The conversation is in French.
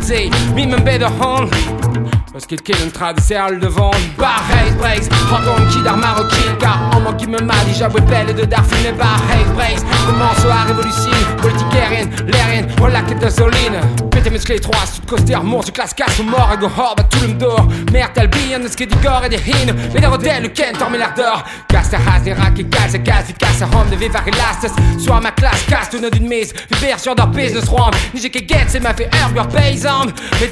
zee, mi men better hon. Parce qu'il killen traditiell devant Barheid breaks, Anton qui dar marocain car en moi qui me m'a déjà belle de Darfin et Barheid breaks. Commence à révolution, politique aérienne, l'aérienne, voilà que de soline. Pété musclé 3, sud coster, monstre, classe, casse, mort, et go hors, bah tout le m'dor. Merde, t'as le bien, ce qui dit gore et des hines. Mais des rodelles, le ken, tormé l'ardeur. Casse ta race, des racks et casse, vite casse, home de vivar et lastes. Soit ma classe, casse, tout d'une mise. Version d'un business rwam. Ni j'ai que get, c'est ma fait herbe, your paysan. Mais